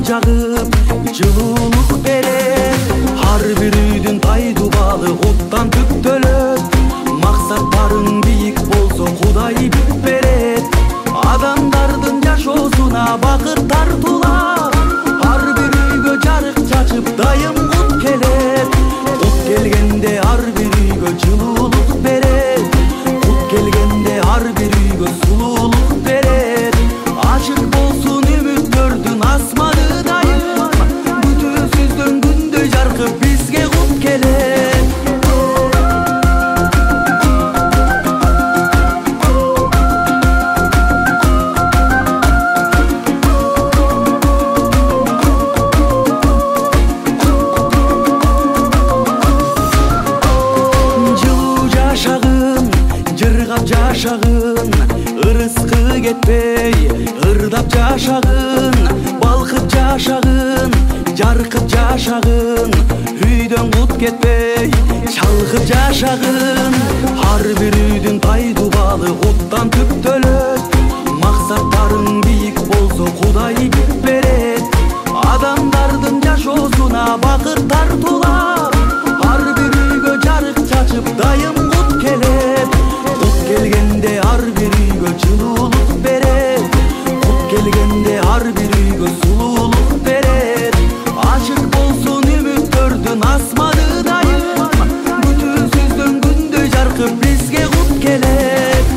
жагып жылуулук берет. Ар бир үйдүн тайдубалы оттан түптөлөт. Максаттарың бийик болсо Кудай бүт берет. Адамдардын жашоосуна бакыт тартуулап, ар бир үйгө жарык чачып дайым кут келет. Кут келгенде ар бир үйгө жылуулук берет. Кут келгенде ар бир үйгө сулуулук берет. Ачык болсун үмүттөрдүн асманы дайым, бүтүүсүздөн күндөй жаркып бизге кут келет. Жашагын, ырыскы кетпей, ырдап жашагын, балкып жашагын, жаркып жашагын, үйдөн кут кетпей, чалкып жашагын. Ар бир үйдүн тайдубалы оттан түптөлөт. Максаттарың бийик болсо Кудай бүт берет. Адамдардын жашоосуна бакыт тартуулап, ар бир үйгө жарык чачып дайым кут келет. Кут келгенде ар бир үйгө жылуулук берет. Кут келгенде ар бир үйгө сулуулук берет. Ачык болсун үмүттөрдүн асманы дайым, бүтүүсүздөн күндөй жаркып бизге кут келет.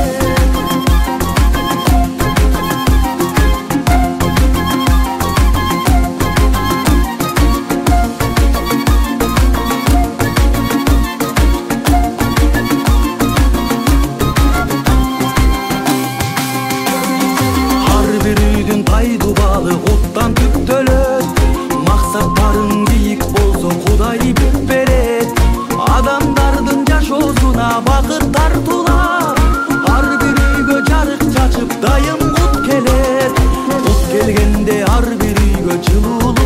Тайдубалы оттан түптөлөт. Максаттарың бийик болсо Кудай бүт берет. Адамдардын жашоосуна бакыт тартуулап, ар бир үйгө жарык чачып дайым кут келет. Кут келгенде ар бир үйгө жылуулук